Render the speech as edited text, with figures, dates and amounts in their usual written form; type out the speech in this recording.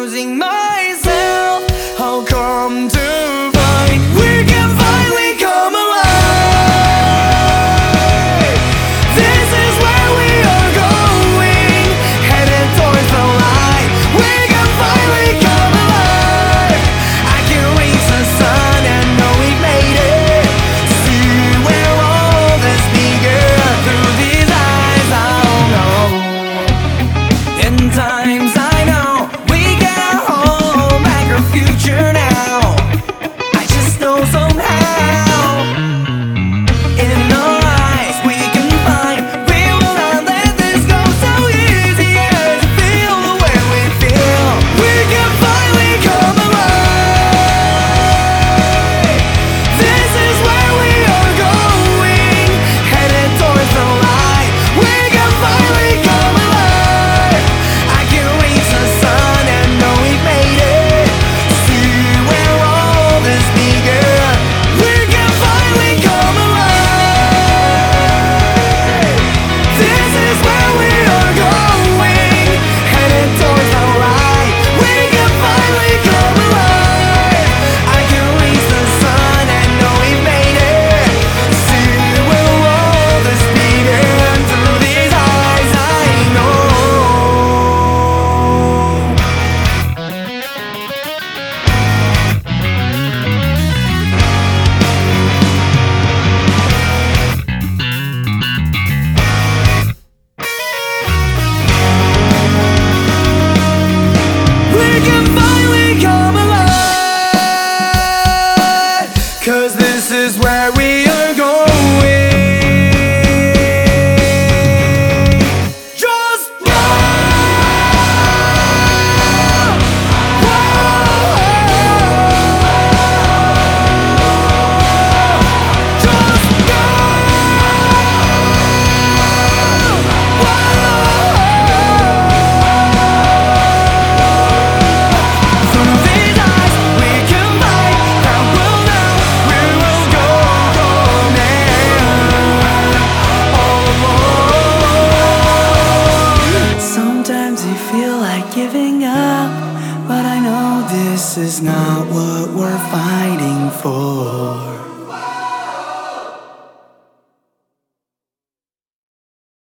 losing myself. I'll come to find we can finally come alive. This is where we are going, headed towards the light. We can finally come alive. I can reach the sun and know we've made it. See where all this began. Through these eyes I'll know. In times I know we can hold back our future now. I just know somehow in our eyes we can find. We will not let this go so easy as to feel the way we feel. We can finally come alive. This is where we are going, headed towards the light. We can finally come alive. I can reach the sun and know we've made it. See where all this began. We can finally come alive. This is where we are going, headed towards the light. We can finally come alive. I can reach the sun and know we've made it. See where all this began. Through these eyes I know. We can finally come alive. 'Cause this is where we are going. Just go. Just go. Through these eyes we can fight. Now we'll know we will go now. All alone. Sometimes you feel like giving up, but I know this is not what we're fighting for.